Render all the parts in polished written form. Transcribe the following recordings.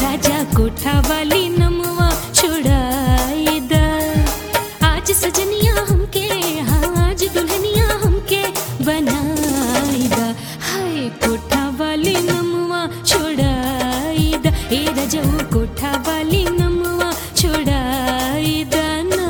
राजा कोठा वाली नमवा छुड़ाई दा। आज सजनिया हमके, हाँ आज दुल्हनिया हमके बनाई दा। हाय कोठा वाली नमवा छुड़ाई दा, ए राजा कोठा वाली नमवा छुड़ाई दा ना।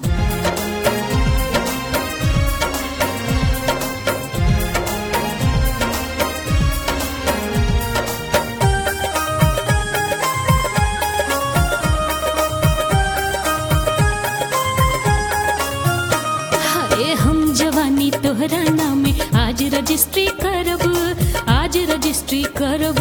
हम जवानी तोहरा नामे आज रजिस्ट्री करब, आज रजिस्ट्री करब।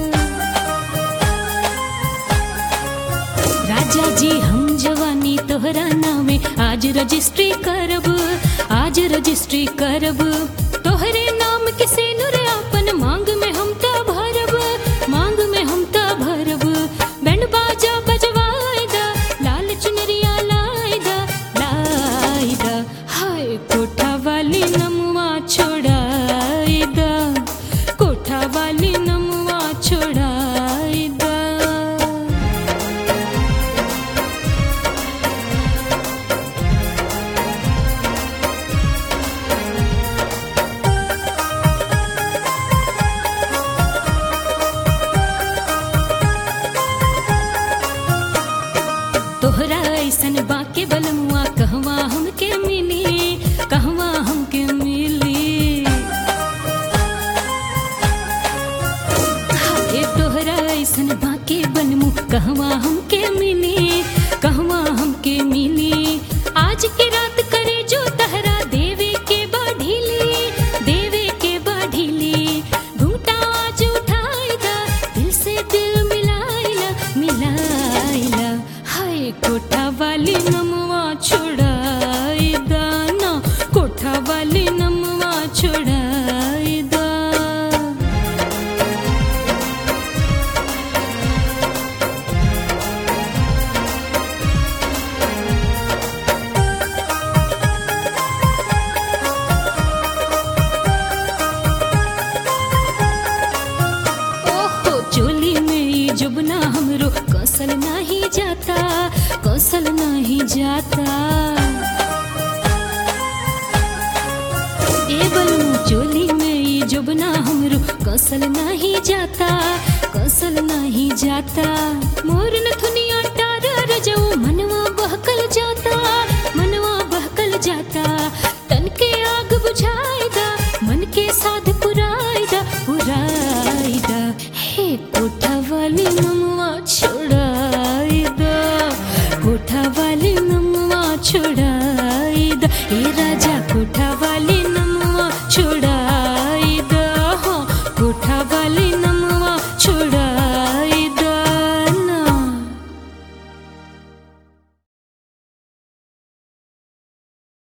राजा जी हम जवानी तोहरा नामे आज रजिस्ट्री करब, आज रजिस्ट्री करब। तोहरे नाम के सेनुर अपन मांग में हम ता भरब, मांग में हम ता भरब। बैंड बाजा बजवाई दा, लाल चुनरिया लाई दा, लाई दा। हाय कोठा वाली नमवा छोड़ाई दा, कोठा वाली नमवा छोड़ाई दा। तोहरा ऐसन बाके बलमुआ कहवा हमके मिली, कहवा हमके मिली। हाय तोहरा ऐसन बाके बलमु कहवा हमके मिली, कहवा हमके मिली। आज के रात करे जो तहरा देवे के बाढ़ीली, देवे के बाढ़ीली। घूंटा आज उठाई दा, दिल से दिल मिलाइला, मिलाइला। हाय कोठा वाली नमवा छुड़ाई दा ना, कोठा वाली नमवा छुड़ाई दा। ओहो चोली में ई जुबना हमरो कौशल नहीं जाता, कौशल नहीं जाता। ए बलमु चोली में ई जुबना हमरो कौशल नहीं जाता, कौशल नहीं जाता। मोर नथुनिया तारा रजऊ मनवा बहकल जाता, मनवा बहकल जाता। तन के आग बुझाई दा, मन के साध पुराई दा, पुराई दा। हे कोठा वाली नमवा छुड़ाई दा, कोठा वाली नमवा छुड़ाई दा। ए